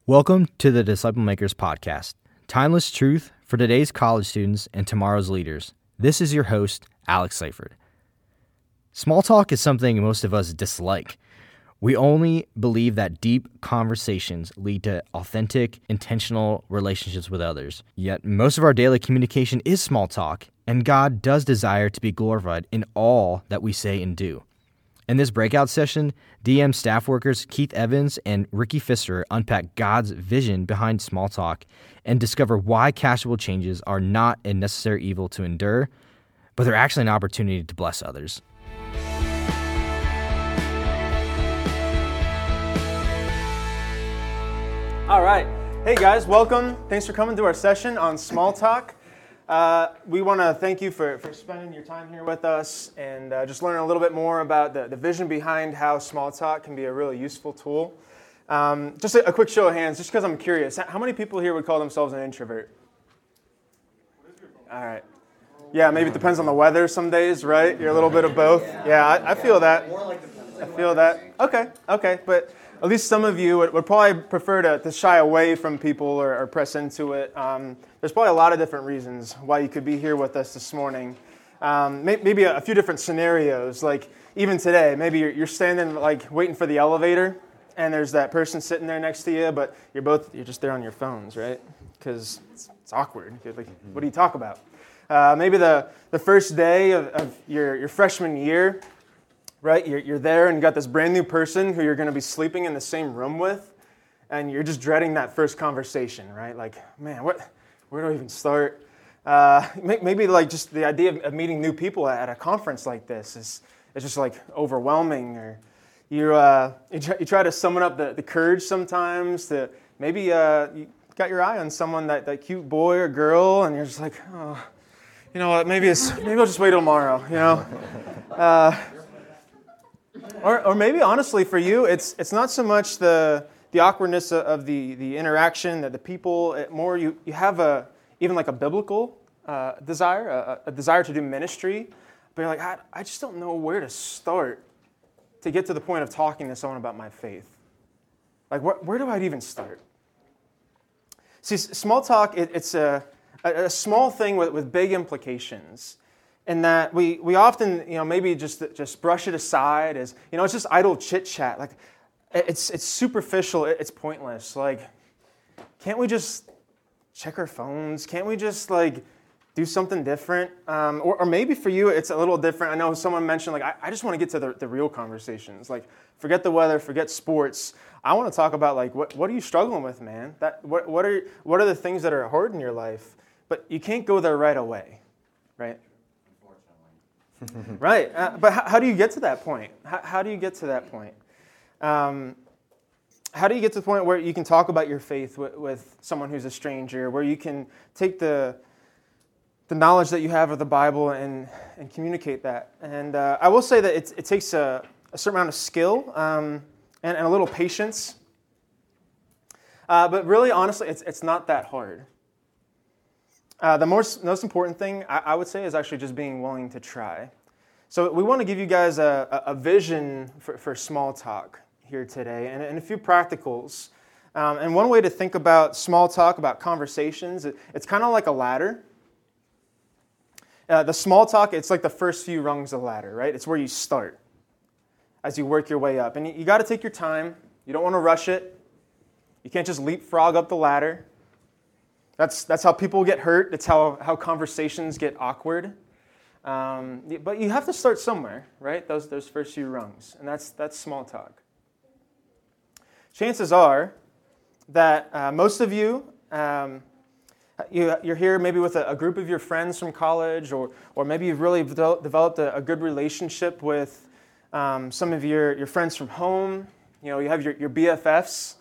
Welcome to the Disciple Makers Podcast, timeless truth for today's college students and tomorrow's leaders. This is your host, Alex Seifert. Small talk is something most of us dislike. We only believe that deep conversations lead to authentic, intentional relationships with others. Yet most of our daily communication is small talk, and God does desire to be glorified in all that we say and do. In this breakout session, DM staff workers Keith Evans and Ricky Pfister unpack God's vision behind small talk and discover why casual changes are not a necessary evil to endure, but they're actually an opportunity to bless others. All right. Hey guys, welcome. Thanks for coming to our session on small talk. We want to thank you for spending your time here with us and just learning a little bit more about the vision behind how small talk can be a really useful tool. Just a quick show of hands, just because I'm curious. How many people here would call themselves an introvert? All right. Yeah, maybe it depends on the weather some days, right? You're a little bit of both. Yeah, I feel that. I feel that. Okay. But at least some of you would probably prefer to shy away from people or press into it. There's probably a lot of different reasons why you could be here with us this morning. Maybe a few different scenarios. Like even today, maybe you're standing like waiting for the elevator, and there's that person sitting there next to you, but you're just there on your phones, right? Because it's awkward. You're like, what do you talk about? Maybe the first day of your freshman year. Right, you're there and you got this brand new person who you're going to be sleeping in the same room with, and you're just dreading that first conversation, right? Like, man, where do I even start? Maybe like just the idea of meeting new people at a conference like this is just like overwhelming. Or you try to summon up the courage sometimes to maybe you got your eye on someone, that cute boy or girl, and you're just like, oh, you know what? Maybe I'll just wait till tomorrow, you know. Or maybe honestly for you, it's not so much the awkwardness of the interaction, that the people, more you have even like a biblical desire, a desire to do ministry, but you're like, I just don't know where to start to get to the point of talking to someone about my faith. Like where do I even start? See, small talk, it's a small thing with big implications. And that we often, maybe just brush it aside as, it's just idle chit-chat. Like, it's superficial, it's pointless. Like, can't we just check our phones? Can't we just, do something different? Or maybe for you, it's a little different. I know someone mentioned, I just want to get to the real conversations. Like, forget the weather, forget sports. I want to talk about, what are you struggling with, man? What are the things that are hard in your life? But you can't go there right away, right? Right, but how do you get to that point? How do you get to that point? How do you get to the point where you can talk about your faith with someone who's a stranger, where you can take the knowledge that you have of the Bible and communicate that? And I will say that it takes a certain amount of skill and a little patience. But really, honestly, it's not that hard. The most important thing, I would say, is actually just being willing to try. So we want to give you guys a vision for small talk here today and a few practicals. And one way to think about small talk, about conversations, it's kind of like a ladder. The small talk, it's like the first few rungs of the ladder, right? It's where you start as you work your way up. And you got to take your time. You don't want to rush it. You can't just leapfrog up the ladder. That's how people get hurt. It's how conversations get awkward. But you have to start somewhere, right? Those first few rungs, and that's small talk. Chances are that most of you, you're here maybe with a group of your friends from college, or maybe you've really developed a good relationship with some of your friends from home. You have your BFFs.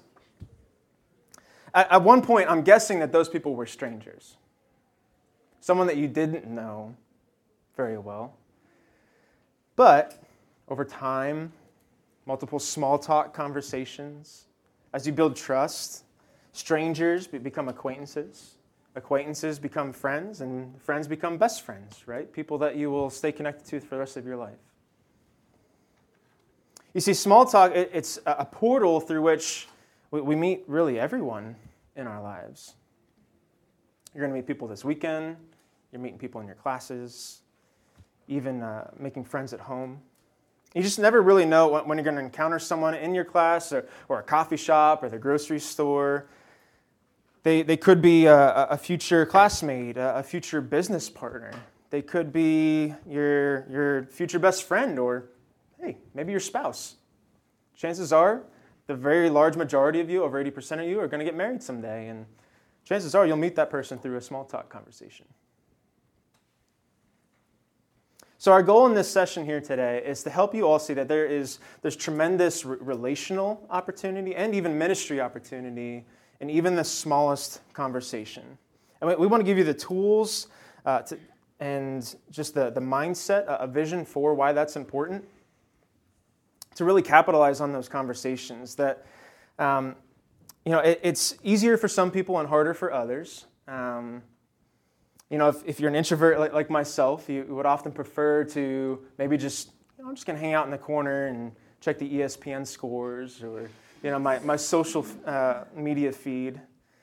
At one point, I'm guessing that those people were strangers. Someone that you didn't know very well. But over time, multiple small talk conversations, as you build trust, strangers become acquaintances. Acquaintances become friends, and friends become best friends, right? People that you will stay connected to for the rest of your life. You see, small talk, it's a portal through which we meet really everyone in our lives. You're going to meet people this weekend. You're meeting people in your classes, even making friends at home. You just never really know when you're going to encounter someone in your class or a coffee shop or the grocery store. They could be a future classmate, a future business partner. They could be your future best friend or, hey, maybe your spouse. Chances are, the very large majority of you, over 80% of you, are going to get married someday. And chances are you'll meet that person through a small talk conversation. So our goal in this session here today is to help you all see that there's tremendous relational opportunity and even ministry opportunity in even the smallest conversation. And we want to give you the tools and just the mindset, a vision for why that's important, to really capitalize on those conversations that, it's easier for some people and harder for others. If you're an introvert like myself, you would often prefer to maybe just, I'm just going to hang out in the corner and check the ESPN scores or, my social media feed.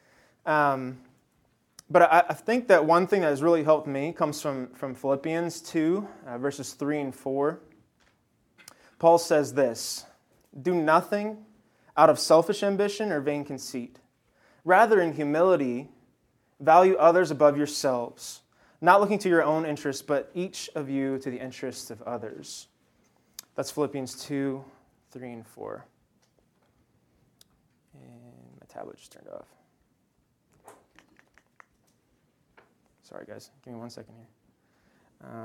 But I think that one thing that has really helped me comes from Philippians 2, verses 3 and 4. Paul says this, "Do nothing out of selfish ambition or vain conceit. Rather, in humility, value others above yourselves, not looking to your own interests, but each of you to the interests of others." That's Philippians 2, 3, and 4. And my tablet just turned off. Sorry, guys. Give me 1 second here.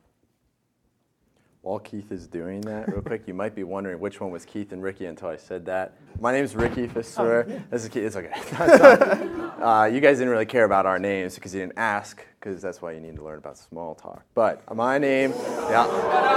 While Keith is doing that, real quick, you might be wondering which one was Keith and Ricky until I said that. My name's Ricky Fisser. Oh, yeah. This is Keith. It's okay. You guys didn't really care about our names because you didn't ask, because that's why you need to learn about small talk. But my name, yeah.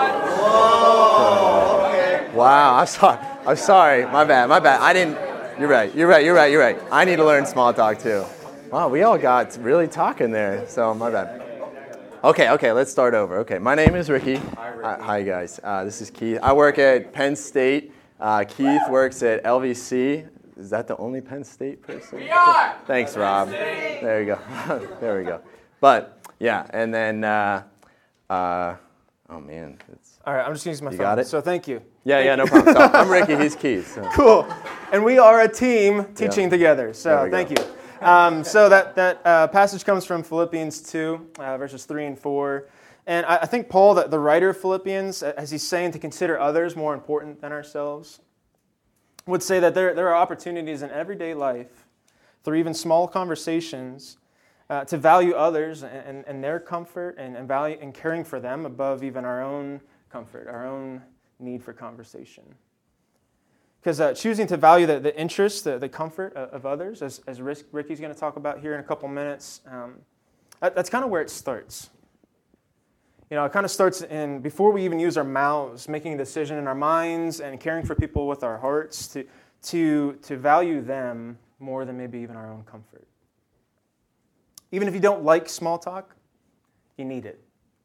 Wow, I'm sorry. My bad. I didn't. You're right. I need to learn small talk too. Wow, we all got really talking there, so my bad. Okay, let's start over. Okay, my name is Ricky. Hi, guys. This is Keith. I work at Penn State. Keith works at LVC. Is that the only Penn State person? We are! Thanks, Rob. There you go. There we go. But, yeah, and then, oh, man. All right, I'm just using my phone. You got it? So thank you. Yeah, no problem. So, I'm Ricky. He's Keith. So. Cool. And we are a team teaching together. So thank you. So that passage comes from Philippians 2, verses 3 and 4. And I think Paul, the writer of Philippians, as he's saying to consider others more important than ourselves, would say that there are opportunities in everyday life, through even small conversations, to value others and their comfort and value and caring for them above even our own comfort, our own need for conversation. Because choosing to value the interest, the comfort of others, as Ricky's going to talk about here in a couple minutes, that's kind of where it starts. It kind of starts before we even use our mouths, making a decision in our minds and caring for people with our hearts to value them more than maybe even our own comfort. Even if you don't like small talk, you need it.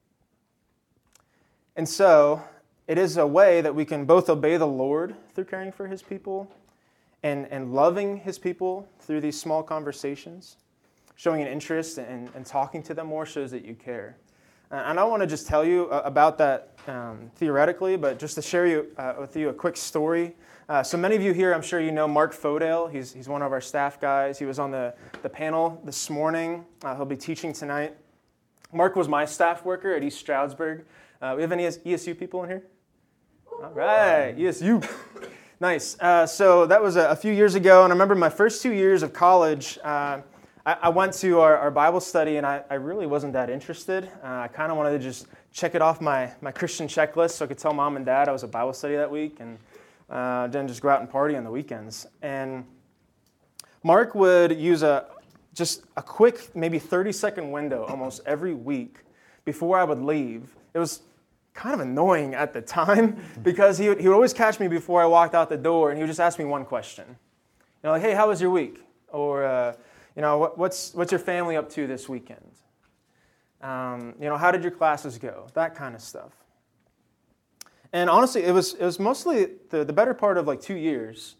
And so, it is a way that we can both obey the Lord through caring for His people and loving His people through these small conversations. Showing an interest and talking to them more shows that you care. And I want to just tell you about that theoretically, but just to share with you a quick story. So many of you here, I'm sure you know Mark Fodale. He's one of our staff guys. He was on the panel this morning. He'll be teaching tonight. Mark was my staff worker at East Stroudsburg. We have any ESU people in here? All right, ESU. Nice. So that was a few years ago, and I remember my first 2 years of college, I went to our Bible study, and I really wasn't that interested. I kind of wanted to just check it off my Christian checklist so I could tell mom and dad I was at Bible study that week, and then just go out and party on the weekends. And Mark would use just a quick, maybe 30-second window almost every week before I would leave. It was kind of annoying at the time because he would always catch me before I walked out the door, and he would just ask me one question. Like, hey, how was your week? Or, what's your family up to this weekend? How did your classes go? That kind of stuff. And honestly, it was mostly the better part of like 2 years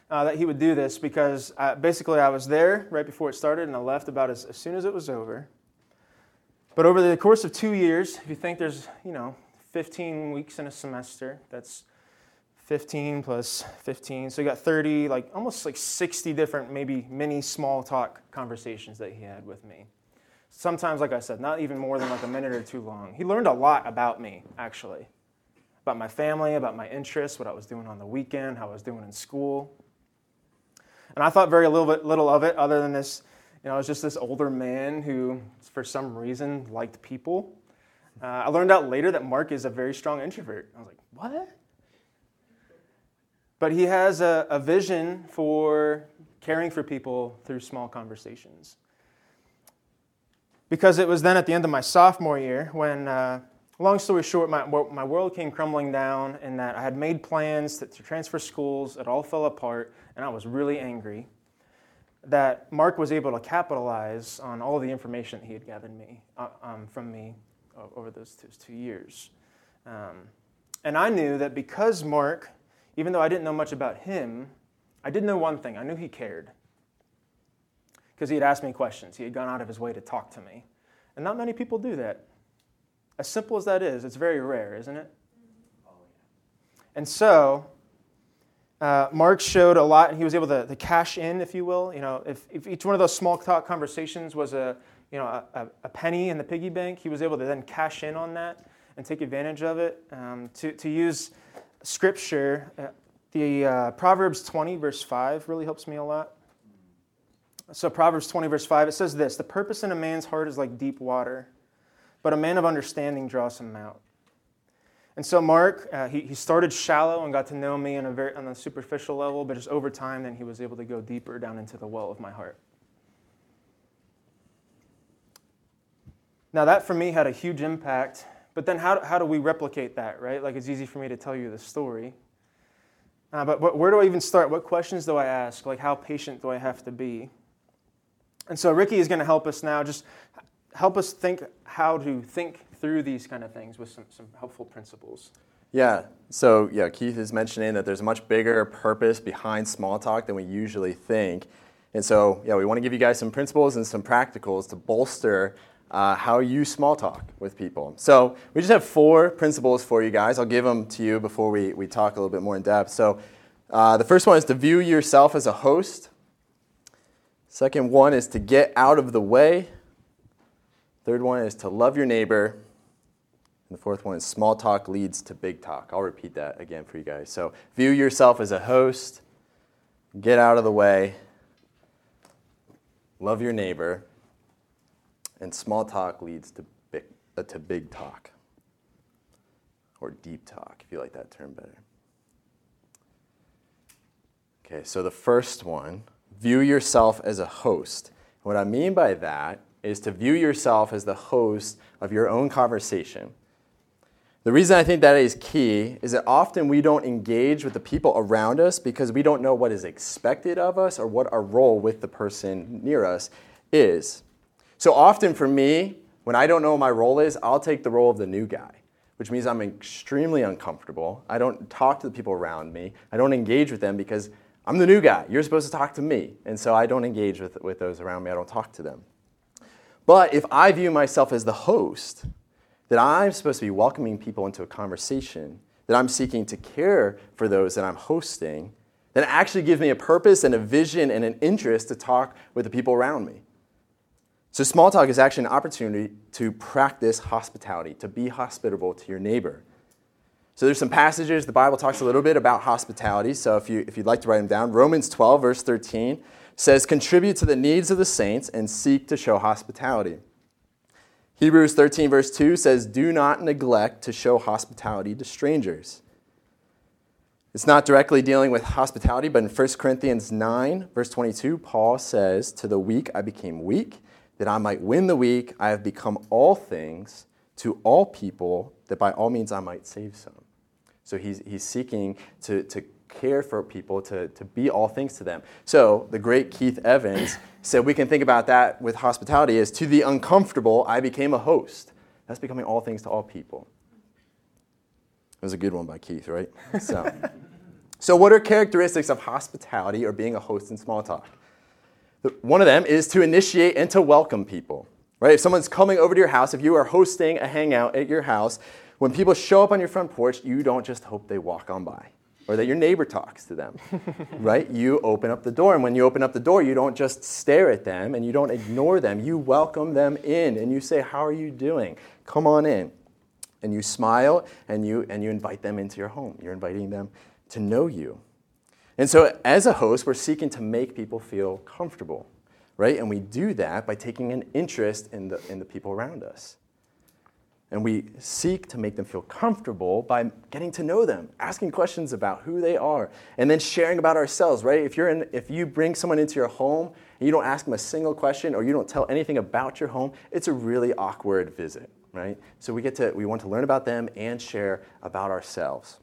that he would do this because basically I was there right before it started and I left about as soon as it was over. But over the course of 2 years, if you think there's, 15 weeks in a semester, that's 15 plus 15. So you got 30, almost 60 different maybe mini small talk conversations that he had with me. Sometimes, like I said, not even more than a minute or two long. He learned a lot about me, actually. About my family, about my interests, what I was doing on the weekend, how I was doing in school. And I thought very little of it other than this, I was just this older man who, for some reason, liked people. I learned out later that Mark is a very strong introvert. I was like, what? But he has a vision for caring for people through small conversations. Because it was then at the end of my sophomore year when, long story short, my world came crumbling down in that I had made plans to transfer schools. It all fell apart, and I was really angry that Mark was able to capitalize on all of the information that he had gathered from me over those 2 years. And I knew that because Mark, even though I didn't know much about him, I did know one thing. I knew he cared. Because he had asked me questions. He had gone out of his way to talk to me. And not many people do that. As simple as that is, it's very rare, isn't it? And so, Mark showed a lot, and he was able to cash in, if you will. If each one of those small talk conversations was a penny in the piggy bank, he was able to then cash in on that and take advantage of it. To use Scripture, the Proverbs 20, verse 5 really helps me a lot. So Proverbs 20, verse 5, it says this: "The purpose in a man's heart is like deep water, but a man of understanding draws him out." And so Mark, he started shallow and got to know me on a superficial level, but just over time, then he was able to go deeper down into the well of my heart. Now that for me had a huge impact, but then how do we replicate that, right? It's easy for me to tell you the story. But where do I even start? What questions do I ask? How patient do I have to be? And so Ricky is going to help us now, just help us think how to think through these kind of things with some helpful principles. Yeah, so Keith is mentioning that there's a much bigger purpose behind small talk than we usually think. And so, we want to give you guys some principles and some practicals to bolster how you small talk with people. So we just have 4 principles for you guys. I'll give them to you before we talk a little bit more in depth. So the first one is to view yourself as a host. Second one is to get out of the way. Third one is to love your neighbor. And the fourth one is small talk leads to big talk. I'll repeat that again for you guys. So view yourself as a host, get out of the way, love your neighbor, and small talk leads to big talk, or deep talk, if you like that term better. Okay, so the first one, view yourself as a host. What I mean by that is to view yourself as the host of your own conversation. The reason I think that is key is that often we don't engage with the people around us because we don't know what is expected of us or what our role with the person near us is. So often for me, when I don't know what my role is, I'll take the role of the new guy, which means I'm extremely uncomfortable. I don't talk to the people around me. I don't engage with them because I'm the new guy. You're supposed to talk to me. And so I don't engage with those around me. I don't talk to them. But if I view myself as the host, that I'm supposed to be welcoming people into a conversation, that I'm seeking to care for those that I'm hosting, then it actually gives me a purpose and a vision and an interest to talk with the people around me. So small talk is actually an opportunity to practice hospitality, to be hospitable to your neighbor. So there's some passages, the Bible talks a little bit about hospitality, so if you'd like to write them down, Romans 12, verse 13 says, "Contribute to the needs of the saints and seek to show hospitality." Hebrews 13, verse 2 says, "Do not neglect to show hospitality to strangers." It's not directly dealing with hospitality, but in 1 Corinthians 9, verse 22, Paul says, "To the weak I became weak, that I might win the weak. I have become all things to all people, that by all means I might save some." So he's seeking to care for people, to be all things to them. So the great Keith Evans said we can think about that with hospitality as, "To the uncomfortable, I became a host." That's becoming all things to all people. It was a good one by Keith, right? So, So what are characteristics of hospitality or being a host in small talk? One of them is to initiate and to welcome people. Right? If someone's coming over to your house, if you are hosting a hangout at your house, when people show up on your front porch, you don't just hope they walk on by or that your neighbor talks to them, right? You open up the door, and when you open up the door, you don't just stare at them and you don't ignore them. You welcome them in and you say, "How are you doing? Come on in." And you smile and you invite them into your home. You're inviting them to know you. And so as a host, we're seeking to make people feel comfortable, right? And we do that by taking an interest in the people around us. And we seek to make them feel comfortable by getting to know them, asking questions about who they are, and then sharing about ourselves, right? If you bring someone into your home and you don't ask them a single question or you don't tell anything about your home, it's a really awkward visit, right? So we want to learn about them and share about ourselves.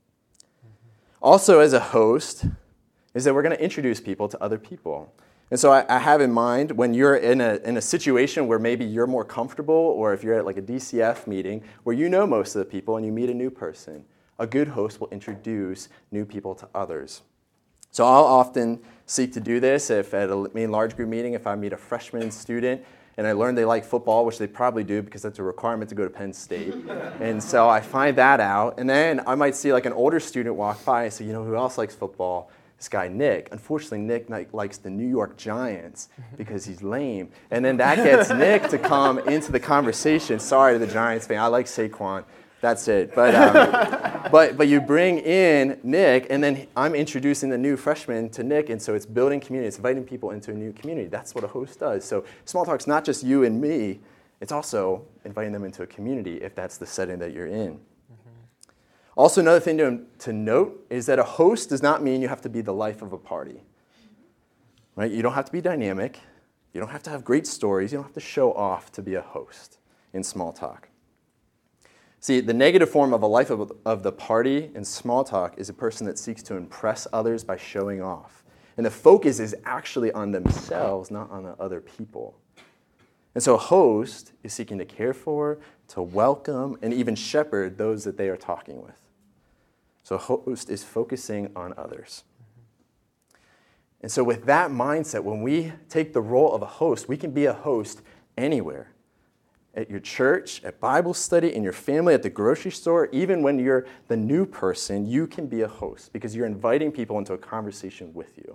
Also, as a host, is that we're going to introduce people to other people. And so I have in mind when you're in a situation where maybe you're more comfortable, or if you're at like a DCF meeting where you know most of the people and you meet a new person, a good host will introduce new people to others. So I'll often seek to do this if at a large group meeting, if I meet a freshman student and I learn they like football, which they probably do because that's a requirement to go to Penn State. And so I find that out. And then I might see like an older student walk by and say, "You know who else likes football? This guy, Nick." Unfortunately, Nick likes the New York Giants because he's lame. And then that gets Nick to come into the conversation. Sorry to the Giants fan. I like Saquon. That's it. But you bring in Nick, and then I'm introducing the new freshman to Nick, and so it's building community. It's inviting people into a new community. That's what a host does. So small talk's not just you and me. It's also inviting them into a community if that's the setting that you're in. Also, another thing to note is that a host does not mean you have to be the life of a party. Right? You don't have to be dynamic. You don't have to have great stories. You don't have to show off to be a host in small talk. See, the negative form of a life of the party in small talk is a person that seeks to impress others by showing off. And the focus is actually on themselves, not on the other people. And so a host is seeking to care for, to welcome, and even shepherd those that they are talking with. So a host is focusing on others. And so with that mindset, when we take the role of a host, we can be a host anywhere. At your church, at Bible study, in your family, at the grocery store, even when you're the new person, you can be a host because you're inviting people into a conversation with you.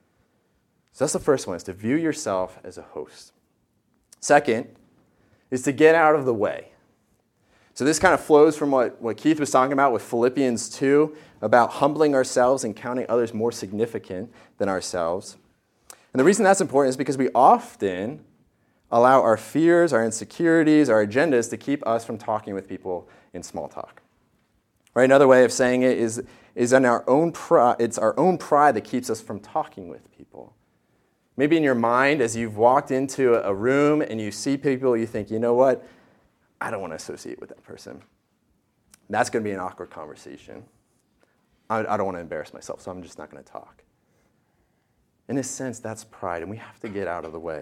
So that's the first one, is to view yourself as a host. Second is to get out of the way. So this kind of flows from what Keith was talking about with Philippians 2, about humbling ourselves and counting others more significant than ourselves. And the reason that's important is because we often allow our fears, our insecurities, our agendas to keep us from talking with people in small talk. Right? Another way of saying it is in our own pride. It's our own pride that keeps us from talking with people. Maybe in your mind, as you've walked into a room and you see people, you think, "You know what? I don't want to associate with that person." That's going to be an awkward conversation. I don't want to embarrass myself, so I'm just not going to talk. In a sense, that's pride, and we have to get out of the way.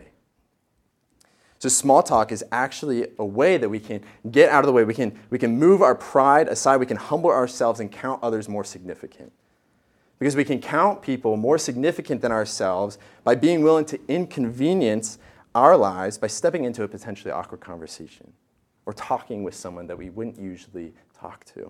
So small talk is actually a way that we can get out of the way. We can move our pride aside. We can humble ourselves and count others more significant. Because we can count people more significant than ourselves by being willing to inconvenience our lives by stepping into a potentially awkward conversation or talking with someone that we wouldn't usually talk to.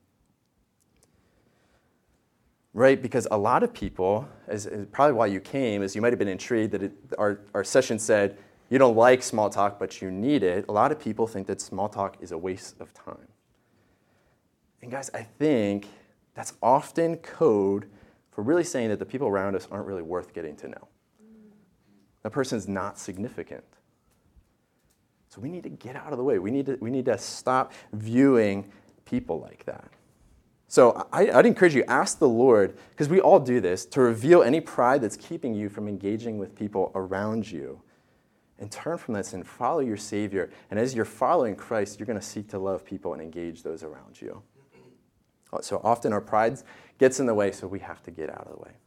Right? Because a lot of people, as probably why you came, is you might have been intrigued that our session said, you don't like small talk, but you need it. A lot of people think that small talk is a waste of time. And guys, I think that's often code for really saying that the people around us aren't really worth getting to know. That person's not significant. So we need to get out of the way. We need to stop viewing people like that. So I'd encourage you, ask the Lord, because we all do this, to reveal any pride that's keeping you from engaging with people around you. And turn from this and follow your Savior. And as you're following Christ, you're going to seek to love people and engage those around you. So often our pride gets in the way, so we have to get out of the way.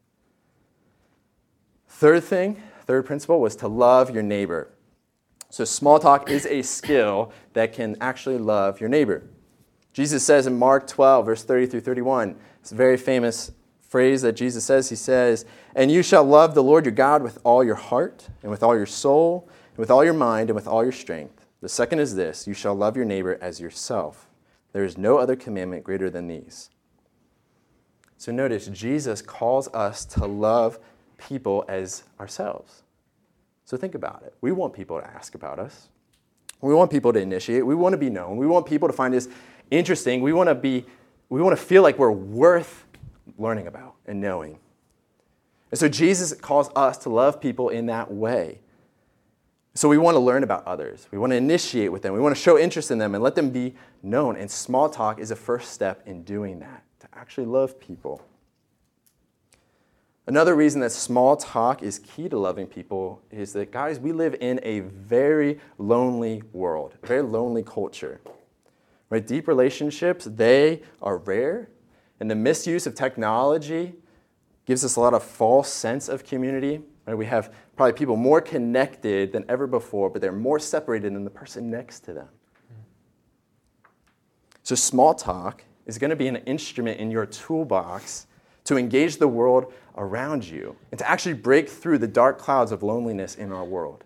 Third principle was to love your neighbor. So small talk is a skill that can actually love your neighbor. Jesus says in Mark 12, verse 30 through 31, it's a very famous phrase that Jesus says. He says, "And you shall love the Lord your God with all your heart, and with all your soul, and with all your mind, and with all your strength. The second is this, you shall love your neighbor as yourself. There is no other commandment greater than these." So notice, Jesus calls us to love people as ourselves. So think about it. We want people to ask about us. We want people to initiate. We want to be known. We want people to find us interesting. We want to feel like we're worth learning about and knowing. And so Jesus calls us to love people in that way. So we want to learn about others. We want to initiate with them. We want to show interest in them and let them be known. And small talk is a first step in doing that, to actually love people. Another reason that small talk is key to loving people is that, guys, we live in a very lonely world, a very lonely culture. Right? Deep relationships, they are rare, and the misuse of technology gives us a lot of false sense of community. Right? We have probably people more connected than ever before, but they're more separated than the person next to them. So small talk is going to be an instrument in your toolbox to engage the world around you and to actually break through the dark clouds of loneliness in our world.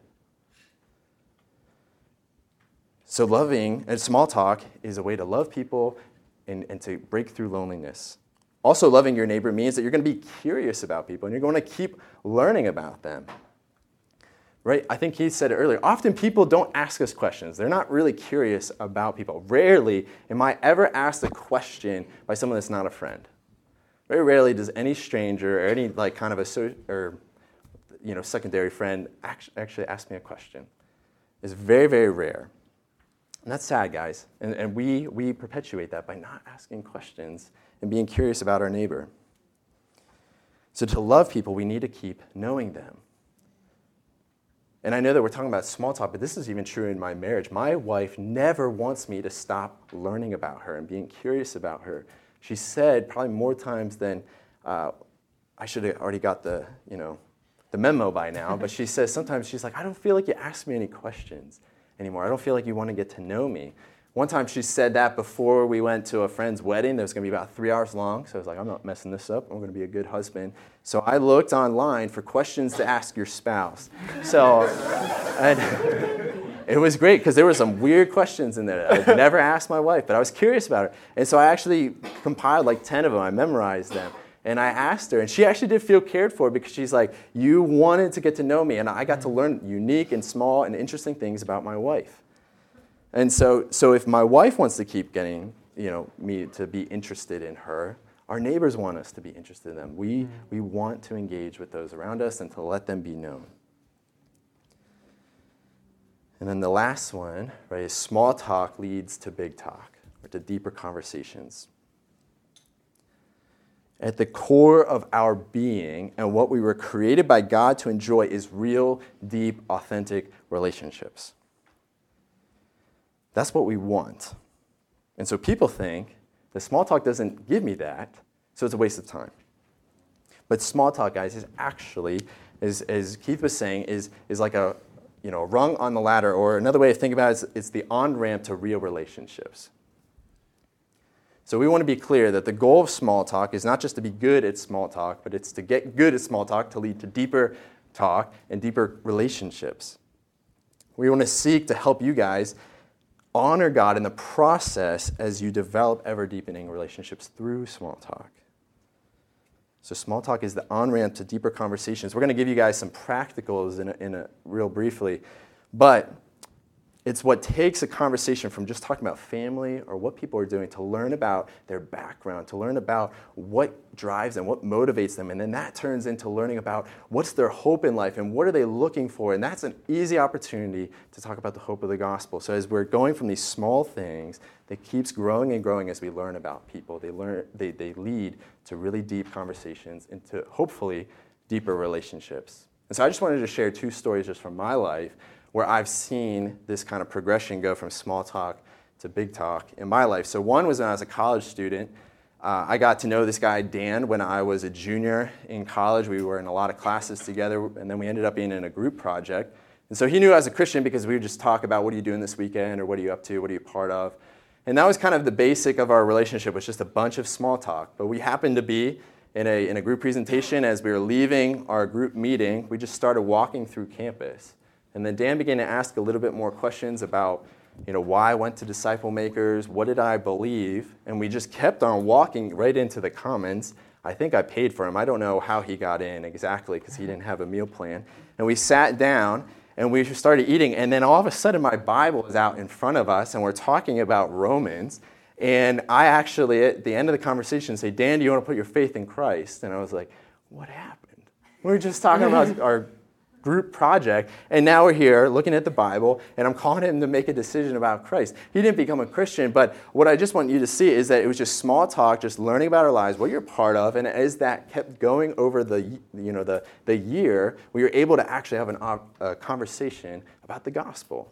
So loving and small talk is a way to love people and to break through loneliness. Also, loving your neighbor means that you're going to be curious about people and you're going to keep learning about them. Right? I think Keith said it earlier. Often people don't ask us questions. They're not really curious about people. Rarely am I ever asked a question by someone that's not a friend. Very rarely does any stranger or any kind of secondary friend actually ask me a question. It's very, very rare. And that's sad, guys. And we perpetuate that by not asking questions and being curious about our neighbor. So to love people, we need to keep knowing them. And I know that we're talking about small talk, but this is even true in my marriage. My wife never wants me to stop learning about her and being curious about her. She said probably more times than I should have already got the memo by now, but she says sometimes she's like, "I don't feel like you ask me any questions anymore. I don't feel like you want to get to know me." One time she said that before we went to a friend's wedding that was going to be about 3 hours long. So I was like, I'm not messing this up. I'm going to be a good husband. So I looked online for questions to ask your spouse. So it was great because there were some weird questions in there that I'd never asked my wife, but I was curious about her. And so I actually compiled 10 of them. I memorized them. And I asked her, and she actually did feel cared for because she's like, you wanted to get to know me, and I got to learn unique and small and interesting things about my wife. And so if my wife wants to keep getting, me to be interested in her, our neighbors want us to be interested in them. We want to engage with those around us and to let them be known. And then the last one, right, is small talk leads to big talk, or to deeper conversations. At the core of our being and what we were created by God to enjoy is real, deep, authentic relationships. That's what we want. And so people think that small talk doesn't give me that, so it's a waste of time. But small talk, guys, is actually, as Keith was saying, is like a rung on the ladder, or another way to think about it is it's the on-ramp to real relationships. So we want to be clear that the goal of small talk is not just to be good at small talk, but it's to get good at small talk to lead to deeper talk and deeper relationships. We want to seek to help you guys honor God in the process as you develop ever-deepening relationships through small talk. So small talk is the on-ramp to deeper conversations. We're going to give you guys some practicals in a real briefly, but it's what takes a conversation from just talking about family or what people are doing to learn about their background, to learn about what drives them, what motivates them, and then that turns into learning about what's their hope in life and what are they looking for, and that's an easy opportunity to talk about the hope of the gospel. So as we're going from these small things, that keeps growing and growing as we learn about people. They lead to really deep conversations and to hopefully deeper relationships. And so I just wanted to share 2 stories just from my life where I've seen this kind of progression go from small talk to big talk in my life. So one was when I was a college student. I got to know this guy, Dan, when I was a junior in college. We were in a lot of classes together, and then we ended up being in a group project. And so he knew I was a Christian because we would just talk about what are you doing this weekend, or what are you up to, what are you part of. And that was kind of the basic of our relationship, was just a bunch of small talk. But we happened to be in a group presentation. As we were leaving our group meeting, we just started walking through campus. And then Dan began to ask a little bit more questions about, why I went to Disciple Makers, what did I believe? And we just kept on walking right into the Commons. I think I paid for him. I don't know how he got in exactly because he didn't have a meal plan. And we sat down and we started eating. And then all of a sudden my Bible is out in front of us and we're talking about Romans. And I actually, at the end of the conversation, say, Dan, do you want to put your faith in Christ? And I was like, what happened? We were just talking about our group project, and now we're here looking at the Bible, and I'm calling him to make a decision about Christ. He didn't become a Christian, but what I just want you to see is that it was just small talk, just learning about our lives, what you're part of, and as that kept going over the year, we were able to actually have a conversation about the gospel.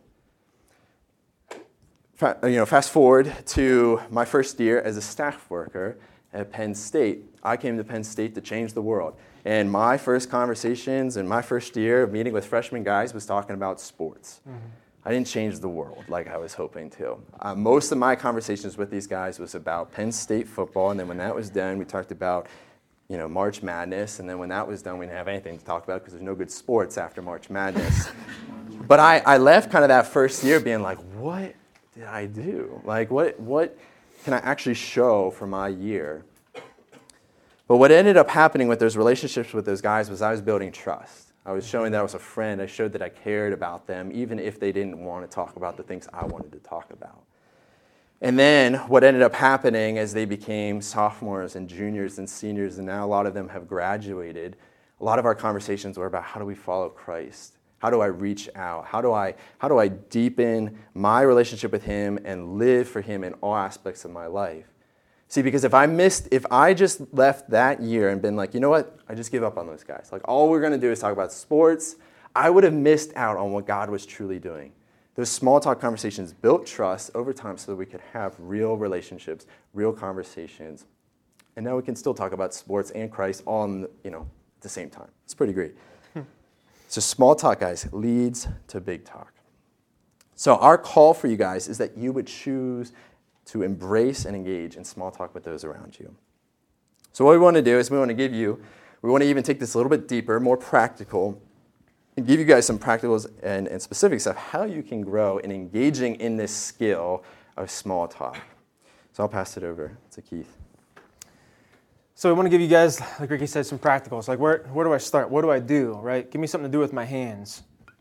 Fast forward to my first year as a staff worker at Penn State. I came to Penn State to change the world. And my first conversations in my first year of meeting with freshman guys was talking about sports. Mm-hmm. I didn't change the world like I was hoping to. Most of my conversations with these guys was about Penn State football, and then when that was done, we talked about March Madness, and then when that was done, we didn't have anything to talk about because there's no good sports after March Madness. But I left kind of that first year being like, what did I do? Like, what can I actually show for my year? But what ended up happening with those relationships with those guys was I was building trust. I was showing that I was a friend. I showed that I cared about them, even if they didn't want to talk about the things I wanted to talk about. And then what ended up happening as they became sophomores and juniors and seniors, and now a lot of them have graduated, a lot of our conversations were about how do we follow Christ? How do I reach out? How do I deepen my relationship with him and live for him in all aspects of my life? See, because if I just left that year and been like, you know what, I just give up on those guys. Like, all we're going to do is talk about sports, I would have missed out on what God was truly doing. Those small talk conversations built trust over time so that we could have real relationships, real conversations. And now we can still talk about sports and Christ all at the same time. It's pretty great. So small talk, guys, leads to big talk. So our call for you guys is that you would choose to embrace and engage in small talk with those around you. So what we want to do is we want to even take this a little bit deeper, more practical, and give you guys some practicals and specifics of how you can grow in engaging in this skill of small talk. So I'll pass it over to Keith. So we want to give you guys, like Ricky said, some practicals. Like where do I start? What do I do, right? Give me something to do with my hands.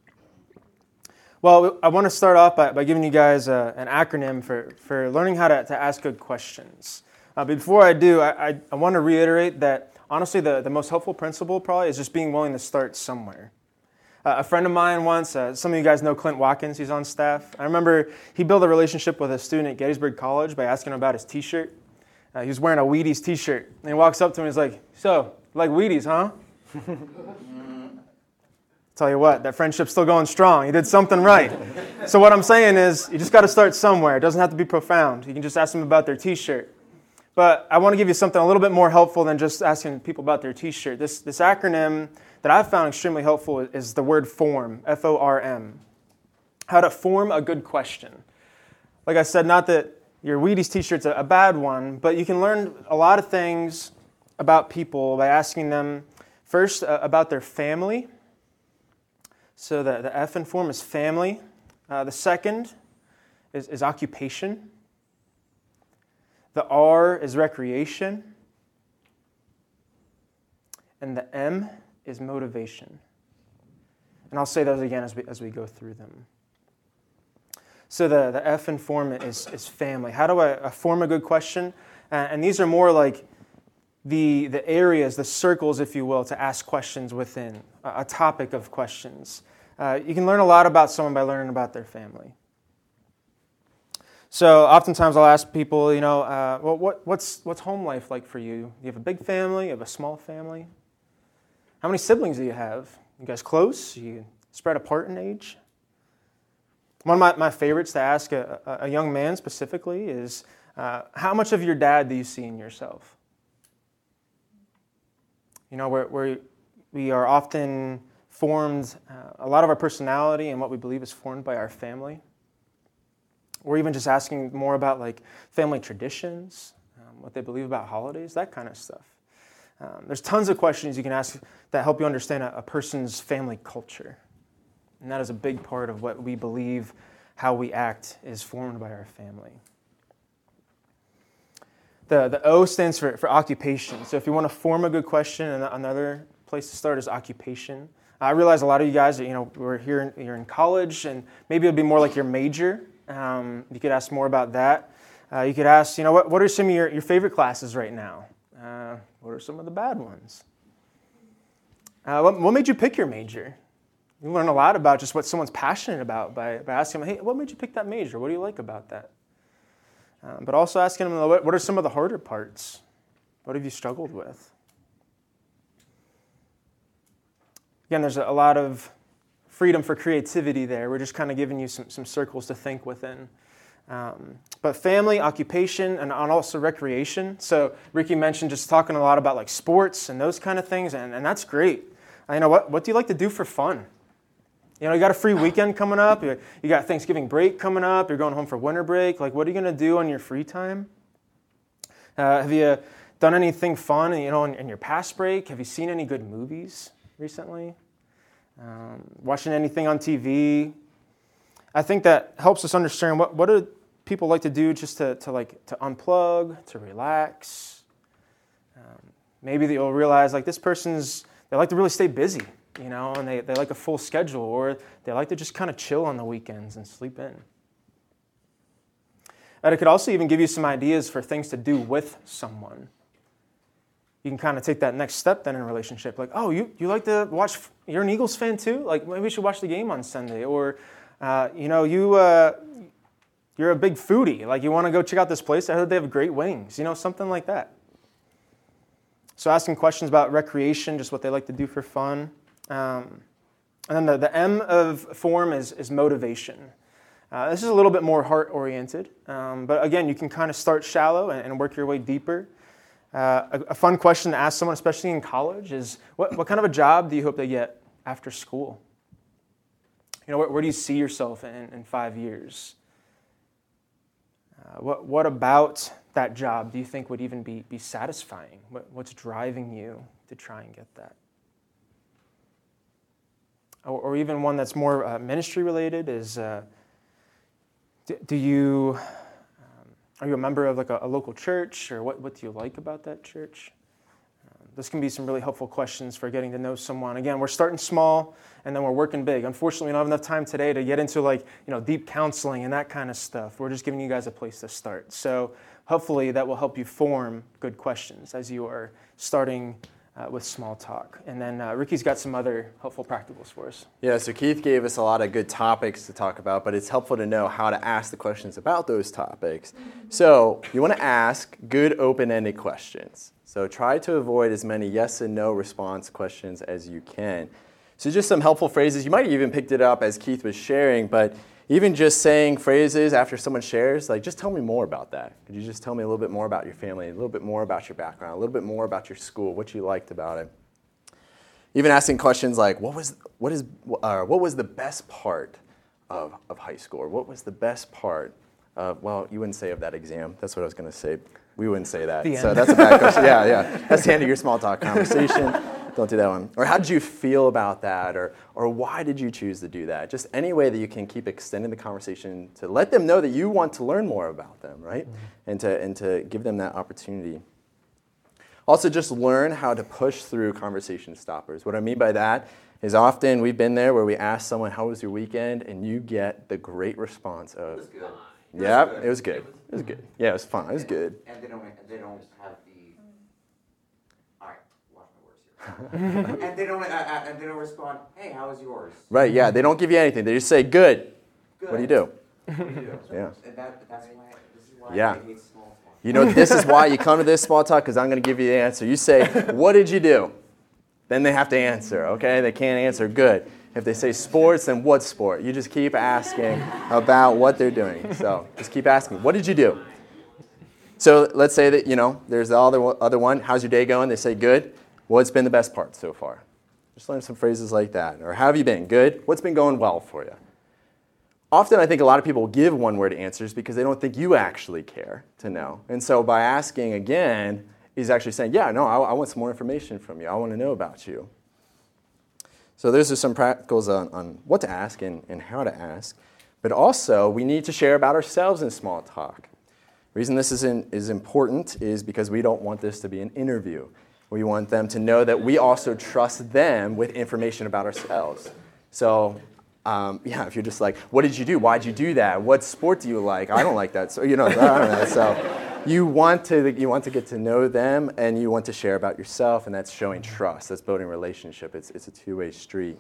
Well, I want to start off by giving you guys an acronym for learning how to ask good questions. But before I do, I want to reiterate that, honestly, the most helpful principle probably is just being willing to start somewhere. A friend of mine once, some of you guys know Clint Watkins, he's on staff. I remember he built a relationship with a student at Gettysburg College by asking him about his t-shirt. He was wearing a Wheaties t-shirt. And he walks up to him and he's like, so, you like Wheaties, huh? Tell you what, that friendship's still going strong. You did something right. So what I'm saying is, you just got to start somewhere. It doesn't have to be profound. You can just ask them about their t-shirt. But I want to give you something a little bit more helpful than just asking people about their t-shirt. This acronym that I've found extremely helpful is the word FORM, F-O-R-M. How to form a good question. Like I said, not that your Wheaties t-shirt's a bad one, but you can learn a lot of things about people by asking them first about their family. So the F in form is family. The second is occupation. The R is recreation. And the M is motivation. And I'll say those again as we go through them. So the F in form is family. How do I form a good question? And these are more like the areas, the circles, if you will, to ask questions within, a topic of questions. You can learn a lot about someone by learning about their family. So oftentimes I'll ask people, what's home life like for you? Do you have a big family? You have a small family? How many siblings do you have? You guys close? You spread apart in age? One of my favorites to ask a young man specifically is, how much of your dad do you see in yourself? We are often formed, a lot of our personality and what we believe is formed by our family. or even just asking more about like family traditions, what they believe about holidays, that kind of stuff. There's tons of questions you can ask that help you understand a person's family culture. And that is a big part of what we believe, how we act is formed by our family. The O stands for occupation. So if you want to form a good question, and another place to start is occupation. I realize a lot of you guys, you're in college, and maybe it'll be more like your major. You could ask more about that. You could ask, what are some of your favorite classes right now? What are some of the bad ones? What made you pick your major? You learn a lot about just what someone's passionate about by asking them, hey, what made you pick that major? What do you like about that? But also asking them, what are some of the harder parts? What have you struggled with? Again, there's a lot of freedom for creativity there. We're just kind of giving you some circles to think within. But family, occupation, and also recreation. So Ricky mentioned just talking a lot about like sports and those kind of things, and that's great. What do you like to do for fun? You got a free weekend coming up. You got Thanksgiving break coming up. You're going home for winter break. Like, what are you going to do on your free time? Have you done anything fun, in your past break? Have you seen any good movies recently? Watching anything on TV? I think that helps us understand what do people like to do just to unplug, to relax. Maybe you'll realize like this they like to really stay busy. And they like a full schedule, or they like to just kind of chill on the weekends and sleep in. And it could also even give you some ideas for things to do with someone. You can kind of take that next step then in a relationship. Like, oh, you like to watch, you're an Eagles fan too? Like, maybe we should watch the game on Sunday. Or, you're a big foodie. Like, you want to go check out this place? I heard they have great wings. Something like that. So asking questions about recreation, just what they like to do for fun. And then the M of form is motivation. This is a little bit more heart-oriented, but again, you can kind of start shallow and work your way deeper. A fun question to ask someone, especially in college, is what kind of a job do you hope they get after school? Where do you see yourself in 5 years? What about that job do you think would even be satisfying? What's driving you to try and get that? Or even one that's more ministry related is, are you a member of like a local church, or what do you like about that church? This can be some really helpful questions for getting to know someone. Again, we're starting small and then we're working big. Unfortunately, we don't have enough time today to get into deep counseling and that kind of stuff. We're just giving you guys a place to start. So hopefully that will help you form good questions as you are starting with small talk. And then Ricky's got some other helpful practicals for us. Yeah, so Keith gave us a lot of good topics to talk about, but it's helpful to know how to ask the questions about those topics. So you want to ask good open-ended questions. So try to avoid as many yes and no response questions as you can. So just some helpful phrases. You might have even picked it up as Keith was sharing, but even just saying phrases after someone shares, like, just tell me more about that. Could you just tell me a little bit more about your family, a little bit more about your background, a little bit more about your school, what you liked about it? Even asking questions like, what was the best part of high school? Or what was the best part of, well, you wouldn't say of that exam. That's what I was going to say. We wouldn't say that. So that's a bad question. Yeah. That's the end of your small talk conversation. Don't do that one. Or how did you feel about that? Or why did you choose to do that? Just any way that you can keep extending the conversation to let them know that you want to learn more about them, right? Mm-hmm. And to give them that opportunity. Also, just learn how to push through conversation stoppers. What I mean by that is often we've been there where we ask someone, how was your weekend? And you get the great response of, it was good. It was good. Yeah, it was fun. It was good. And they don't have the, all right, watch my words here. and they don't respond, hey, how was yours? Right, yeah, they don't give you anything. They just say, good. What do you do? What do you do? Yeah. And this is why Yeah. I hate small talk. This is why you come to this small talk, because I'm going to give you the answer. You say, what did you do? Then they have to answer, okay? They can't answer, good. If they say sports, then what sport? You just keep asking about what they're doing. So just keep asking, what did you do? So let's say that, there's the other one. How's your day going? They say, good. What's been the best part so far? Just learn some phrases like that. Or how have you been? Good. What's been going well for you? often I think a lot of people give one-word answers because they don't think you actually care to know. And so by asking again, is actually saying, yeah, no, I want some more information from you. I want to know about you. So those are some practicals on what to ask and how to ask. But also, we need to share about ourselves in small talk. The reason this is important is because we don't want this to be an interview. We want them to know that we also trust them with information about ourselves. So, if you're just like, what did you do? Why'd you do that? What sport do you like? I don't like that. So, I don't know. So you want to get to know them, and you want to share about yourself, and that's showing trust. That's building a relationship. It's a two-way street.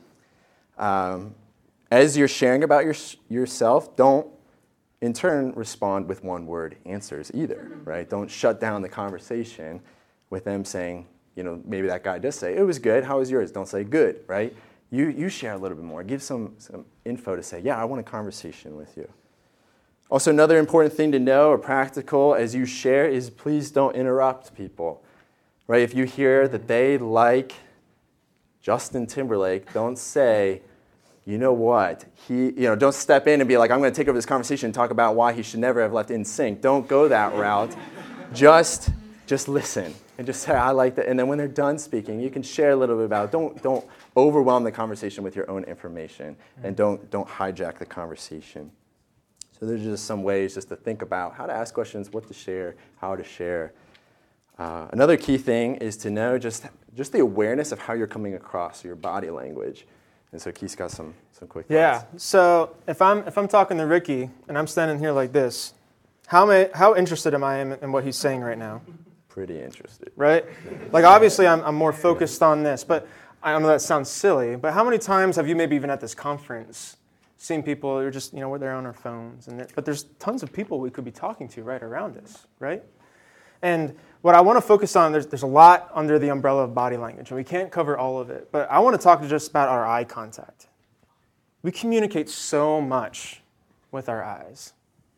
As you're sharing about yourself, don't in turn respond with one-word answers either, right? Don't shut down the conversation with them saying, maybe that guy does say, it was good, how was yours? Don't say good, right? You share a little bit more. Give some info to say, yeah, I want a conversation with you. Also, another important thing to know or practical as you share is please don't interrupt people, right? If you hear that they like Justin Timberlake, don't say, you know what, don't step in and be like, I'm going to take over this conversation and talk about why he should never have left NSYNC. Don't go that route. Just listen and just say, I like that. And then when they're done speaking, you can share a little bit about it. Don't overwhelm the conversation with your own information, and don't hijack the conversation. So there's just some ways just to think about how to ask questions, what to share, how to share. Another key thing is to know just the awareness of how you're coming across, your body language. And so Keith's got some quick thoughts. Yeah. So if I'm talking to Ricky and I'm standing here like this, how interested am I in what he's saying right now? Pretty interested. Right? Like obviously I'm more focused on this, but I know that sounds silly, but how many times have you maybe even at this conference seen people who are just, where they're on their phones, but there's tons of people we could be talking to right around us, right? And what I want to focus on, there's a lot under the umbrella of body language, and we can't cover all of it, but I want to talk just about our eye contact. We communicate so much with our eyes.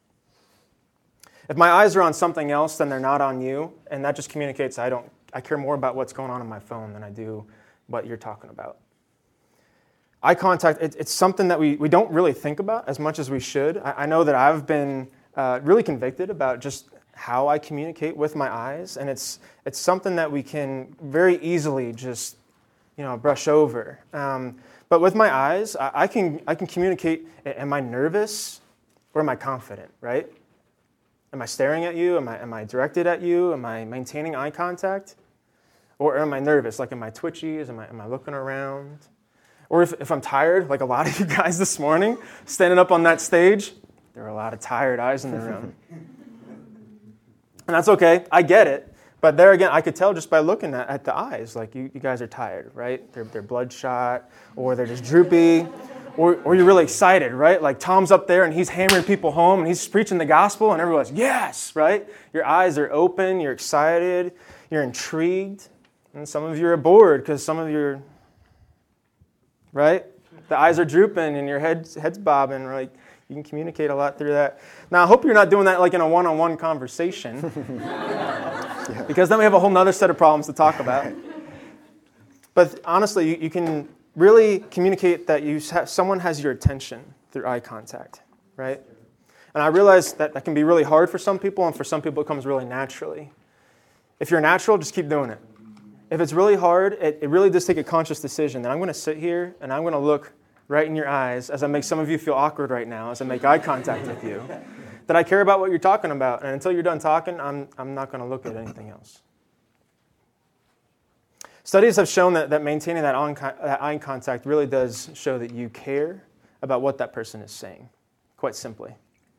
If my eyes are on something else, then they're not on you, and that just communicates I care more about what's going on my phone than I do what you're talking about. Eye contact, it's something that we don't really think about as much as we should. I know that I've been really convicted about just how I communicate with my eyes, and it's something that we can very easily just brush over. But with my eyes, I can communicate. Am I nervous or am I confident? Right? Am I staring at you? Am I directed at you? Am I maintaining eye contact? Or am I nervous? Like, am I twitchy? Am I looking around? Or if I'm tired, like a lot of you guys this morning, standing up on that stage, there are a lot of tired eyes in the room. And that's okay. I get it. But there again, I could tell just by looking at the eyes, like you guys are tired, right? They're bloodshot, or they're just droopy, or you're really excited, right? Like Tom's up there and he's hammering people home and he's preaching the gospel and everyone's, yes, right? Your eyes are open, you're excited, you're intrigued, and some of you are bored because some of you are, right? The eyes are drooping and your head's bobbing, right? You can communicate a lot through that. Now, I hope you're not doing that like in a one-on-one conversation, because then we have a whole other set of problems to talk about. But honestly, you can really communicate that someone has your attention through eye contact, right? And I realize that can be really hard for some people, and for some people it comes really naturally. If you're natural, just keep doing it. If it's really hard, it really does take a conscious decision that I'm going to sit here and I'm going to look right in your eyes as I make some of you feel awkward right now, as I make eye contact with you, that I care about what you're talking about. And until you're done talking, I'm not going to look at anything else. Studies have shown that maintaining that eye contact really does show that you care about what that person is saying, quite simply.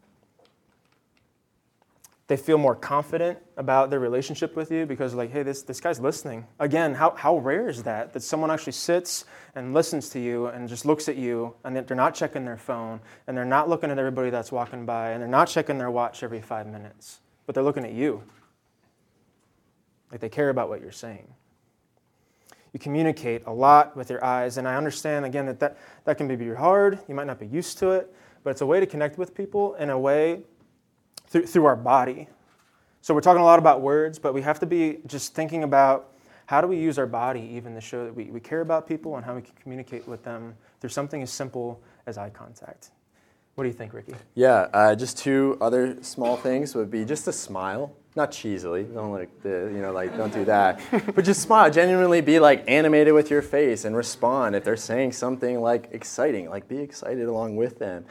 They feel more confident about their relationship with you because, like, hey, this guy's listening. Again, how rare is that someone actually sits and listens to you and just looks at you, and that they're not checking their phone, and they're not looking at everybody that's walking by, and they're not checking their watch every 5 minutes, but they're looking at you. Like, they care about what you're saying. You communicate a lot with your eyes, and I understand, again, that can be hard. You might not be used to it, but it's a way to connect with people in a way through our body. So we're talking a lot about words, but we have to be just thinking about how do we use our body even to show that we care about people and how we can communicate with them through something as simple as eye contact. What do you think, Ricky? Yeah, just two other small things would be just a smile. Not cheesily, don't don't do that. But just smile, genuinely be like animated with your face and respond if they're saying something like exciting, like be excited along with them.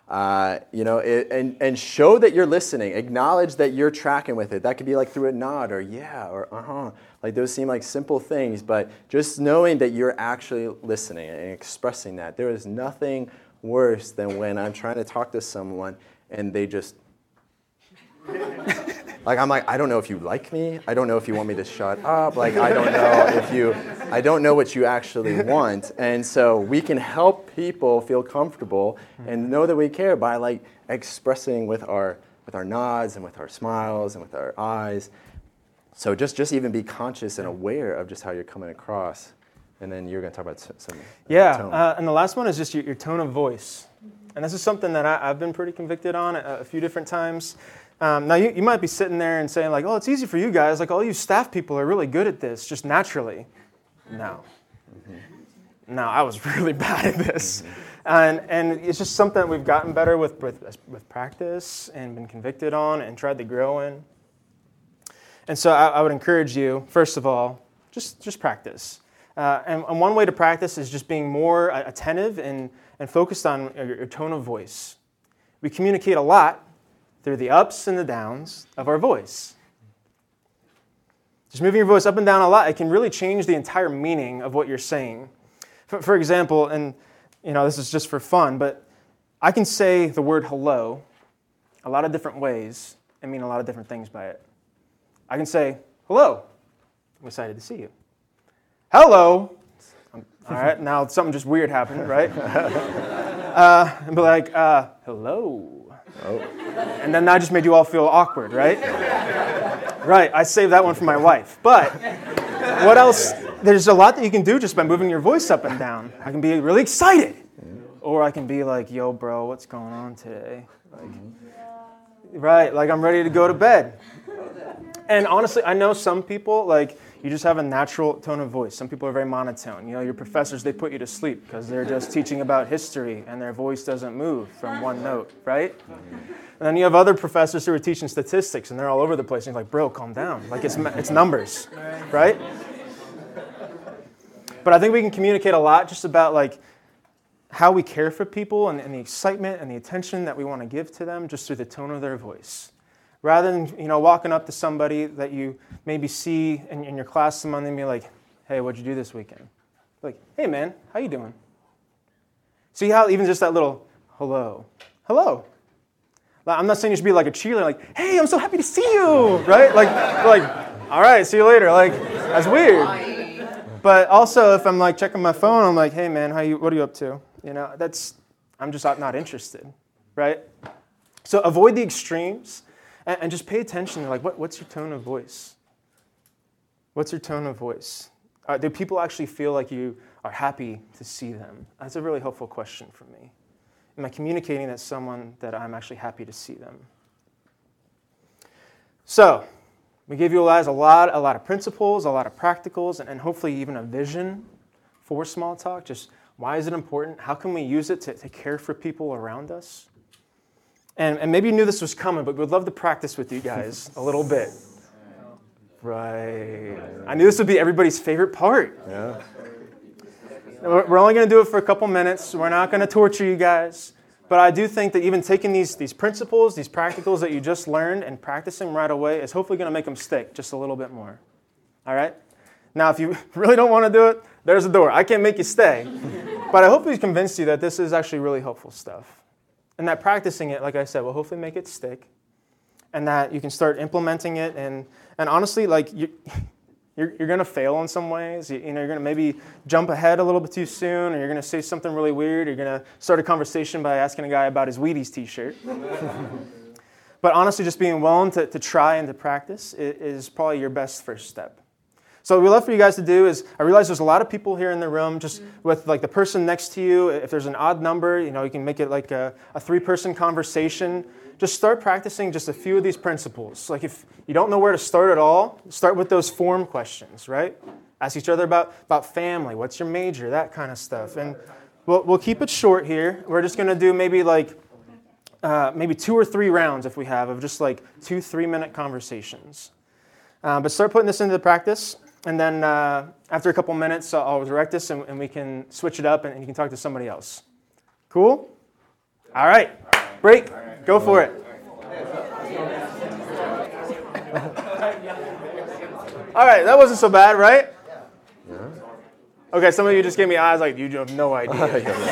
And show that you're listening. Acknowledge that you're tracking with it. That could be like through a nod or yeah or uh-huh. Like those seem like simple things, but just knowing that you're actually listening and expressing that. There is nothing worse than when I'm trying to talk to someone and they just I'm like, I don't know if you like me. I don't know if you want me to shut up. Like, I don't know what you actually want. And so we can help people feel comfortable and know that we care by like expressing with our nods and with our smiles and with our eyes. So just even be conscious and aware of just how you're coming across. And then you're going to talk about some tone. And the last one is just your tone of voice. And this is something that I've been pretty convicted on a few different times. Now, you might be sitting there and saying, like, oh, it's easy for you guys. Like, all you staff people are really good at this, just naturally. No. No, I was really bad at this. And it's just something that we've gotten better with practice and been convicted on and tried to grow in. And so I would encourage you, first of all, just practice. And one way to practice is just being more attentive and focused on your tone of voice. We communicate a lot through the ups and the downs of our voice. Just moving your voice up and down a lot, it can really change the entire meaning of what you're saying. For example, and this is just for fun, but I can say the word hello a lot of different ways and mean a lot of different things by it. I can say, hello, I'm excited to see you. Hello. All right, now something just weird happened, right? And be like, hello. Oh. And then that just made you all feel awkward, right? Right, I saved that one for my wife. But what else? There's a lot that you can do just by moving your voice up and down. I can be really excited. Or I can be like, yo, bro, what's going on today? Like I'm ready to go to bed. And honestly, I know some people, like, you just have a natural tone of voice. Some people are very monotone. Your professors, they put you to sleep because they're just teaching about history and their voice doesn't move from one note, right? And then you have other professors who are teaching statistics and they're all over the place. And you're like, bro, calm down. Like, it's numbers, right? But I think we can communicate a lot just about, like, how we care for people and the excitement and the attention that we want to give to them just through the tone of their voice. Rather than, walking up to somebody that you maybe see in your class some Monday and be like, hey, what'd you do this weekend? Like, hey, man, how you doing? See how even just that little hello. I'm not saying you should be like a cheerleader, like, hey, I'm so happy to see you, right? Like, all right, see you later. Like, that's weird. But also, if I'm like checking my phone, I'm like, hey, man, what are you up to? I'm just not interested, right? So avoid the extremes. And just pay attention to, like, what's your tone of voice? What's your tone of voice? Do people actually feel like you are happy to see them? That's a really helpful question for me. Am I communicating to someone that I'm actually happy to see them? So, we gave you guys a lot of principles, a lot of practicals, and hopefully even a vision for small talk. Just why is it important? How can we use it to care for people around us? And maybe you knew this was coming, but we'd love to practice with you guys a little bit. Right. I knew this would be everybody's favorite part. Yeah. We're only going to do it for a couple minutes. We're not going to torture you guys. But I do think that even taking these principles, these practicals that you just learned and practicing right away is hopefully going to make them stick just a little bit more. All right? Now, if you really don't want to do it, there's a door. I can't make you stay. But I hope we've convinced you that this is actually really helpful stuff. And that practicing it, like I said, will hopefully make it stick. And that you can start implementing it. And honestly, like, you're going to fail in some ways. You're going to maybe jump ahead a little bit too soon, or you're going to say something really weird. You're going to start a conversation by asking a guy about his Wheaties t-shirt. But honestly, just being willing to try and to practice is probably your best first step. So what we'd love for you guys to do is, I realize there's a lot of people here in the room, just with like the person next to you. If there's an odd number, you can make it like a 3-person conversation. Just start practicing just a few of these principles. Like if you don't know where to start at all, start with those form questions, right? Ask each other about family, what's your major, that kind of stuff. And we'll keep it short here. We're just going to do maybe like maybe 2 or 3 rounds if we have of just like 2 3-minute conversations. But start putting this into the practice, and then after a couple minutes, I'll direct this, and we can switch it up, and you can talk to somebody else. Cool? All right. Break. Go for it. All right, that wasn't so bad, right? Okay, some of you just gave me eyes like, you have no idea.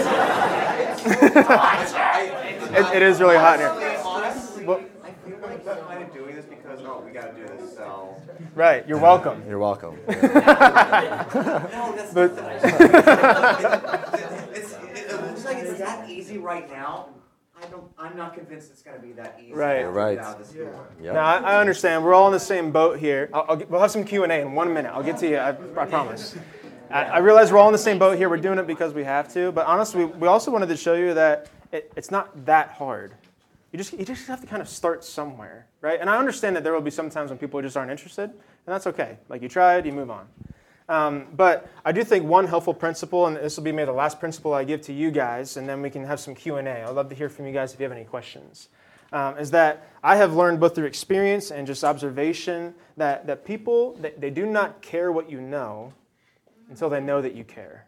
It is really hot in here. Well, I feel like I'm kind of doing this because, we got to do this, so. right, you're welcome. You're welcome. No, that's But- it looks like it's that easy right now. I'm not convinced it's going to be that easy. Right. You're right. Without this door. Yep. No, I understand. We're all in the same boat here. We'll have some Q&A in 1 minute. I'll get to you, I promise. I realize we're all in the same boat here. We're doing it because we have to. But honestly, we also wanted to show you that it's not that hard. You just have to kind of start somewhere, right? And I understand that there will be some times when people just aren't interested, and that's okay. Like you tried, you move on. But I do think one helpful principle, and this will be maybe the last principle I give to you guys, and then we can have some Q&A. I'd love to hear from you guys if you have any questions. Is that I have learned both through experience and just observation that people, they do not care what you know until they know that you care.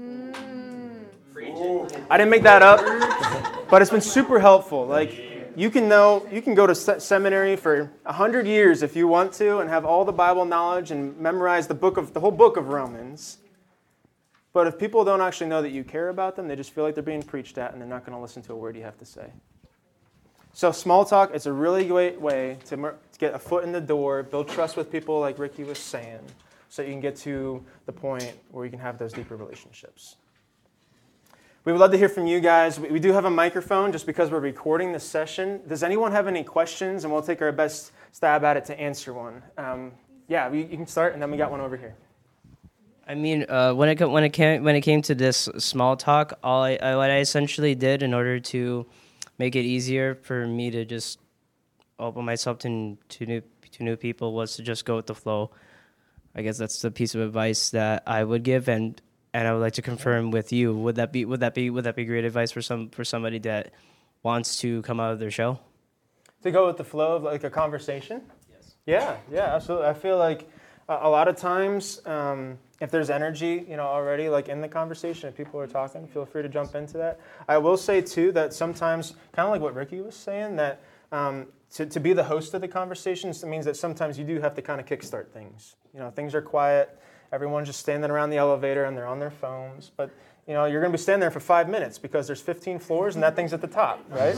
I didn't make that up, but it's been super helpful. Like, you can go to seminary for 100 years if you want to and have all the Bible knowledge and memorize the whole book of Romans. But if people don't actually know that you care about them, they just feel like they're being preached at and they're not going to listen to a word you have to say. So small talk, it's a really great way to get a foot in the door, build trust with people like Ricky was saying, so you can get to the point where you can have those deeper relationships. We would love to hear from you guys. We do have a microphone just because we're recording this session. Does anyone have any questions? And we'll take our best stab at it to answer one. You can start, and then we got one over here. I mean, when it came to this small talk, what I essentially did in order to make it easier for me to just open myself to new people was to just go with the flow. I guess that's the piece of advice that I would give, and I would like to confirm with you. Would that be great advice for somebody that wants to come out of their shell? To go with the flow of like a conversation? Yes. Yeah, absolutely. I feel like a lot of times, if there's energy, already like in the conversation, if people are talking, feel free to jump into that. I will say too that sometimes, kind of like what Ricky was saying, that to be the host of the conversations, it means that sometimes you do have to kind of kickstart things. Things are quiet. Everyone's just standing around the elevator and they're on their phones. But, you're going to be standing there for 5 minutes because there's 15 floors and that thing's at the top, right?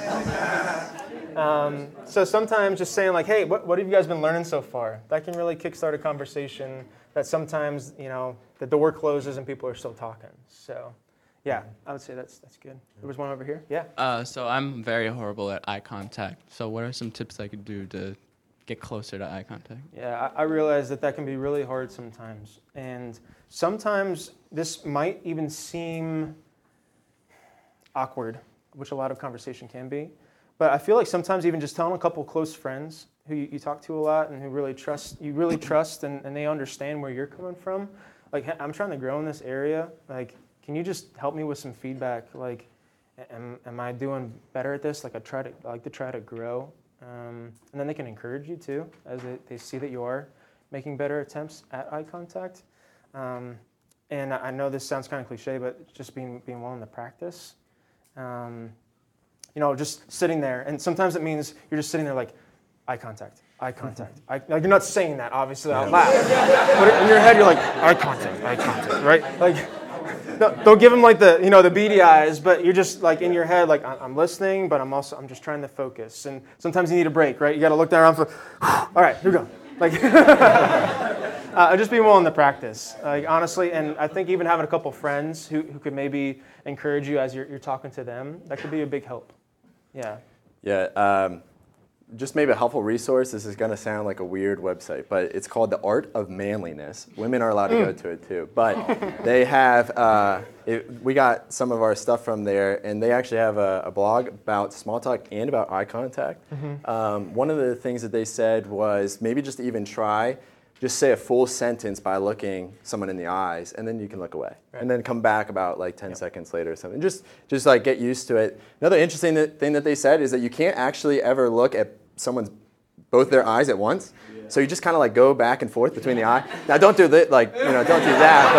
So sometimes just saying like, hey, what have you guys been learning so far? That can really kickstart a conversation that sometimes, the door closes and people are still talking. So, yeah, I would say that's good. There was one over here. Yeah. So I'm very horrible at eye contact. So what are some tips I could do to get closer to eye contact? Yeah, I realize that can be really hard sometimes. And sometimes this might even seem awkward, which a lot of conversation can be. But I feel like sometimes even just telling a couple close friends who you talk to a lot and who you really trust and they understand where you're coming from. Like, I'm trying to grow in this area. Like, can you just help me with some feedback? Like, am I doing better at this? Like, I like to try to grow. And then they can encourage you too, as they see that you are making better attempts at eye contact. And I know this sounds kind of cliche, but just being willing to practice. Just sitting there. And sometimes it means you're just sitting there like, eye contact. Like you're not saying that, obviously, out loud. But in your head, you're like, eye contact, right? Like, don't give them like the beady eyes, but you're just like in your head, like I'm listening, but I'm just trying to focus. And sometimes you need a break, right? You got to look around for, all right, here we go. Like, just be willing to practice, like honestly. And I think even having a couple friends who could maybe encourage you as you're talking to them, that could be a big help. Yeah. Yeah. Just maybe a helpful resource. This is going to sound like a weird website, but it's called The Art of Manliness. Women are allowed to go to it too. But they have, we got some of our stuff from there, and they actually have a blog about small talk and about eye contact. Mm-hmm. One of the things that they said was maybe just even try just say a full sentence by looking someone in the eyes, and then you can look away. Right. And then come back about like 10 seconds later or something. Just like get used to it. Another interesting thing that they said is that you can't actually ever look at both their eyes at once. Yeah. So you just kind of like go back and forth between the eye. Now don't do that, don't do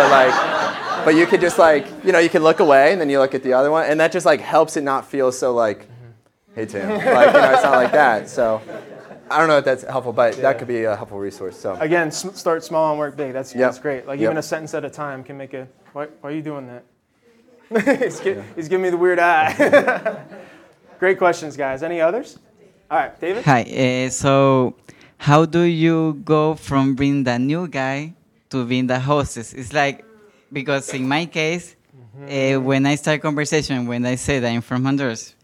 that, but you could just like, you can look away and then you look at the other one, and that just like helps it not feel so like, hey Tim, it's not like that. So I don't know if that's helpful, but that could be a helpful resource. So again, start small and work big. That's great. Like even a sentence at a time can make why are you doing that? He's giving me the weird eye. Great questions, guys. Any others? All right, David? Hi. So how do you go from being the new guy to being the hostess? It's like, because in my case, when I start conversation, when I say that I'm from Honduras,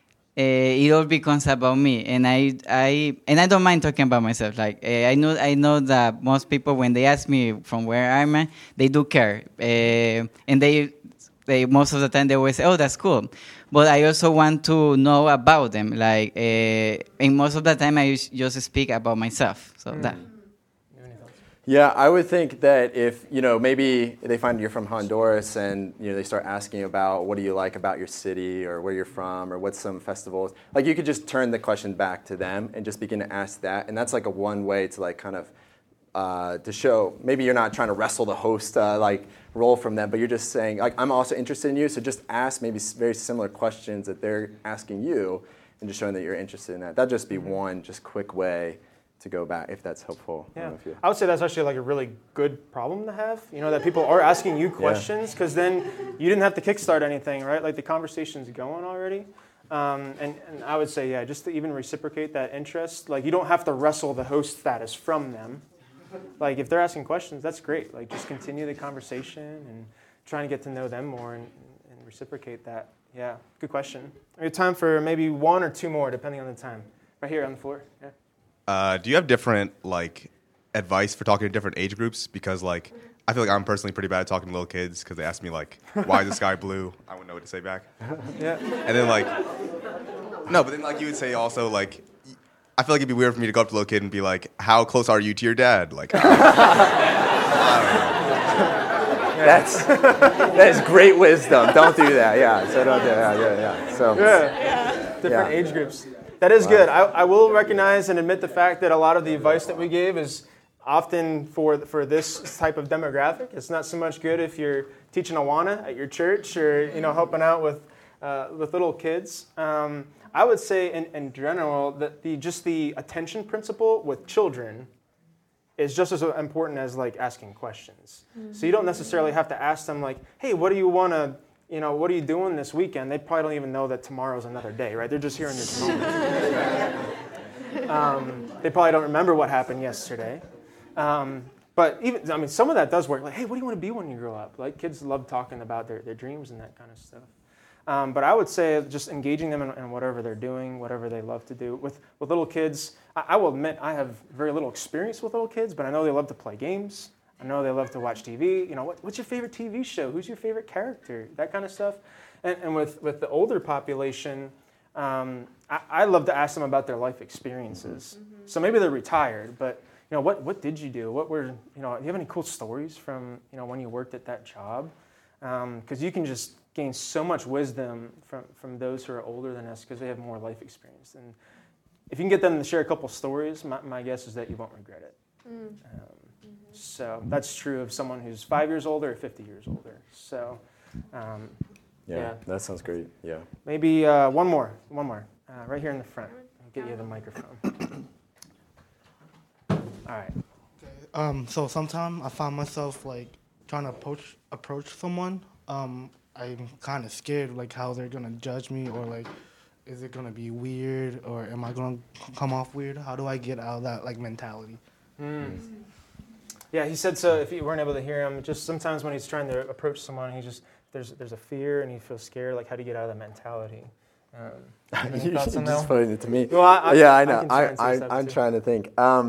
it all becomes about me, and I don't mind talking about myself. Like I know that most people, when they ask me from where I'm at, they do care, and they most of the time they always say, "Oh, that's cool," but I also want to know about them. Like, and most of the time I just speak about myself. So that. Yeah, I would think that if, maybe they find you're from Honduras and, they start asking about what do you like about your city or where you're from or what's some festivals, like you could just turn the question back to them and just begin to ask that. And that's like a one way to like kind of to show, maybe you're not trying to wrestle the host role from them, but you're just saying, like, I'm also interested in you, so just ask maybe very similar questions that they're asking you and just showing that you're interested in that. That'd just be one just quick way to go back, if that's helpful. Yeah, I would say that's actually like a really good problem to have, that people are asking you questions, because then you didn't have to kickstart anything, right? Like the conversation's going already. And I would say, just to even reciprocate that interest, like you don't have to wrestle the host status from them. Like if they're asking questions, that's great. Like just continue the conversation and trying to get to know them more and reciprocate that. Yeah, good question. We have time for maybe one or two more, depending on the time. Right here on the floor. Yeah. Do you have different advice for talking to different age groups? Because I feel like I'm personally pretty bad at talking to little kids because they ask me why is the sky blue? I wouldn't know what to say back. Yeah. And then no, but then you would say also I feel like it'd be weird for me to go up to a little kid and be like, how close are you to your dad? I don't know. That is great wisdom. Don't do that. Yeah. So don't do that. Yeah. So different age groups. That is good. I will recognize and admit the fact that a lot of the advice that we gave is often for this type of demographic. It's not so much good if you're teaching Awana at your church or helping out with little kids. I would say in general that the attention principle with children is just as important as asking questions. Mm-hmm. So you don't necessarily have to ask them hey, what do you want to? What are you doing this weekend? They probably don't even know that tomorrow's another day, right? They're just here in this moment. They probably don't remember what happened yesterday. But some of that does work. Hey, what do you want to be when you grow up? Kids love talking about their dreams and that kind of stuff. But I would say just engaging them in whatever they're doing, whatever they love to do. With little kids, I will admit I have very little experience with little kids, but I know they love to play games. I know they love to watch TV. What's your favorite TV show? Who's your favorite character? That kind of stuff. And with the older population, I love to ask them about their life experiences. Mm-hmm. So maybe they're retired, but what did you do? Do you have any cool stories from when you worked at that job? Because you can just gain so much wisdom from those who are older than us because they have more life experience. And if you can get them to share a couple stories, my guess is that you won't regret it. Mm. So that's true of someone who's 5 years older or 50 years older. So, that sounds great. Yeah. Maybe one more, right here in the front. I'll get you the microphone. All right. Okay. So sometimes I find myself trying to approach someone. I'm kind of scared how they're gonna judge me or is it gonna be weird or am I gonna come off weird? How do I get out of that mentality? Mm. Yeah, he said so. If you weren't able to hear him, just sometimes when he's trying to approach someone, there's a fear and he feels scared. How do you get out of that mentality? You just put it to me. Well, I know. I'm trying to think.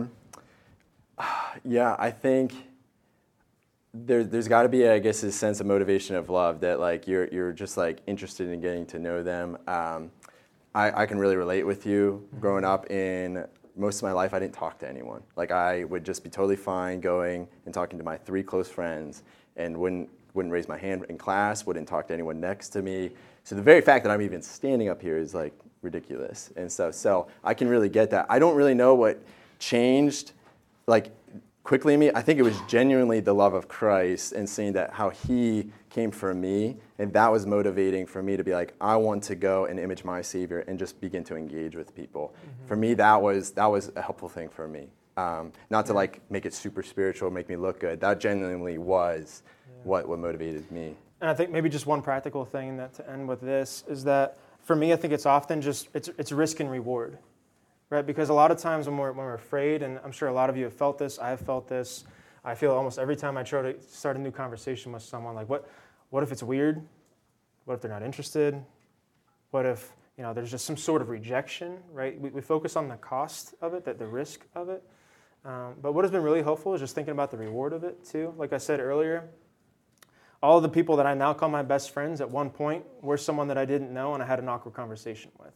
I think there's got to be, I guess, a sense of motivation of love that you're just interested in getting to know them. I can really relate with you growing up in most of my life, I didn't talk to anyone. Like, I would just be totally fine going and talking to my 3 close friends and wouldn't raise my hand in class, wouldn't talk to anyone next to me. So the very fact that I'm even standing up here is like ridiculous. And so I can really get that. I don't really know what changed like quickly in me. I think it was genuinely the love of Christ and seeing that how he came for me, and that was motivating for me to be like, I want to go and image my Savior and just begin to engage with people. For me, that was a helpful thing for me. Not to like make it super spiritual, make me look good. That genuinely was what motivated me. And I think maybe just one practical thing that to end with this is that for me, I think it's often just it's risk and reward, right? Because a lot of times when we're afraid, and I'm sure a lot of you have felt this, I have felt this. I feel almost every time I try to start a new conversation with someone, like what if it's weird? What if they're not interested? What if there's just some sort of rejection, right? We focus on the cost of it, the risk of it. But what has been really helpful is just thinking about the reward of it too. Like I said earlier, all of the people that I now call my best friends at one point were someone that I didn't know and I had an awkward conversation with.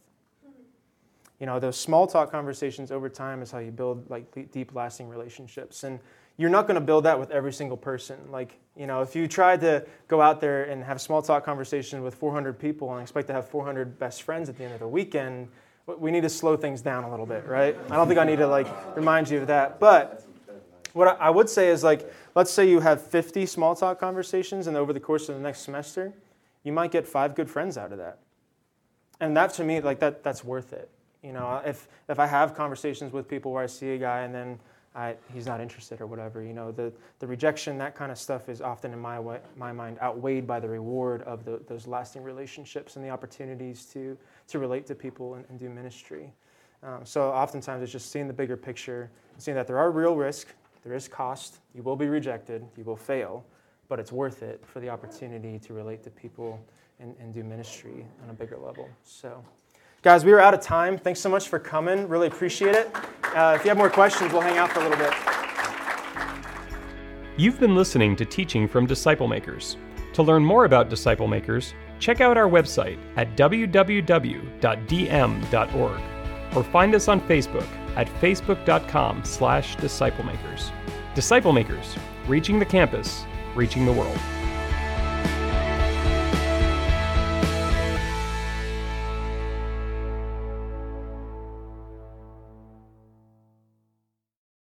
Those small talk conversations over time is how you build like deep, lasting relationships. And you're not going to build that with every single person. Like, if you tried to go out there and have small talk conversations with 400 people and expect to have 400 best friends at the end of the weekend, we need to slow things down a little bit, right? I don't think I need to remind you of that. But what I would say is let's say you have 50 small talk conversations and over the course of the next semester, you might get 5 good friends out of that. And that to me, that's worth it. If I have conversations with people where I see a guy and then he's not interested or whatever, the rejection, that kind of stuff is often in my mind outweighed by the reward of those lasting relationships and the opportunities to relate to people and do ministry. So oftentimes it's just seeing the bigger picture, seeing that there are real risk, there is cost, you will be rejected, you will fail, but it's worth it for the opportunity to relate to people and do ministry on a bigger level. So, guys, we are out of time. Thanks so much for coming. Really appreciate it. If you have more questions, we'll hang out for a little bit. You've been listening to Teaching from Disciple Makers. To learn more about Disciple Makers, check out our website at www.dm.org or find us on Facebook at facebook.com/disciplemakers. Disciple Makers, reaching the campus, reaching the world.